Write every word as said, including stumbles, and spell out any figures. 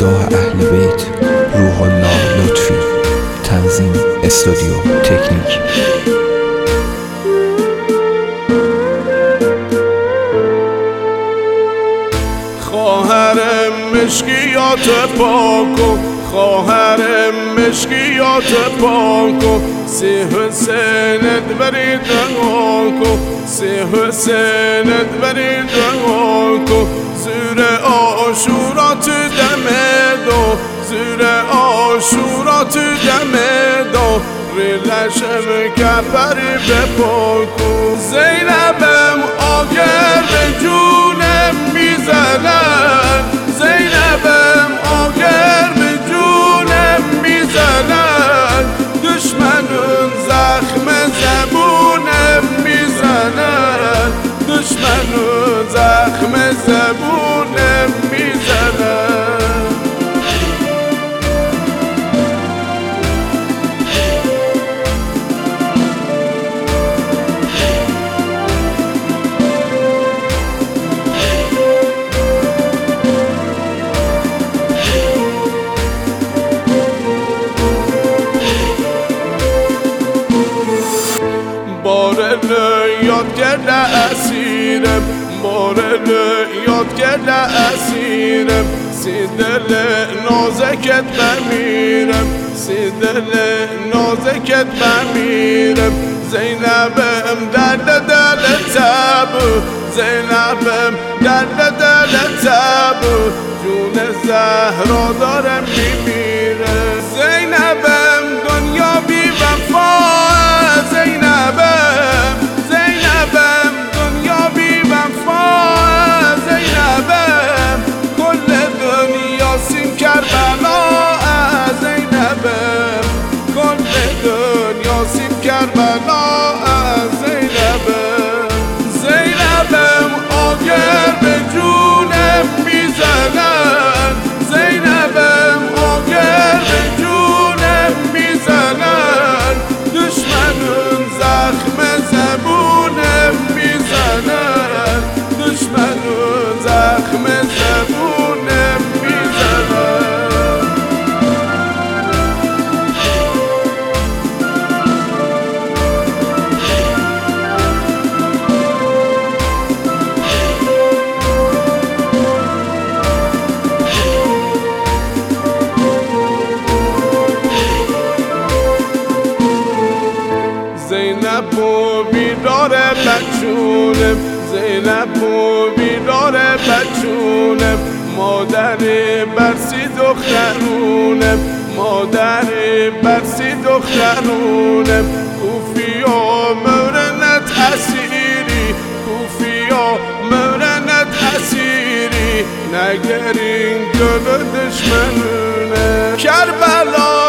مداح اهل بیت روح الله لطفی. تنظیم استودیو تکنیک. خواهر مشکیات پاکو، خواهر مشکیات پاکو، سی حسینت برید دهاکو، سی حسینت برید دهاکو. زور آشورا تو دمدو، زور آشورا تو دمدو، ریلشم کپری بپاکو. زینبم آگر به جونم میزنن، زینبم آگر به جونم میزنن، دشمنون زخم زبونم میزنن، دشمنون زخم زبونم میزنن. بارل یاد کرده اسیرم، بارل یاد کرده اسیرم، سی دل نازکت بمیرم، سی دل نازکت بمیرم. زینبم درد دل تبو، زینبم درد دل تبو، جون زهرا دارم میمیره. زینبم دنیا بی وفا، زینبم زینبم دنیا بی وفا، زینبم کل دنیا سیم کربلا، زینبم کل دنیا سیم کربلا، زینبم. زینبم آگر به جونم میزنن، زینبم آگر به جونم میزنن، دشمنون زخم زبونم میزنن، دشمنون زخم زبونم میزنن. زینب و بیدار بچونم، زینب و بیدار بچونم، مادر برسی دخترونم، مادر برسی دخترونم. کوفیا مورنت اسیری، کوفیا مورنت اسیری، نگرین جلو دشمنونه. کربلا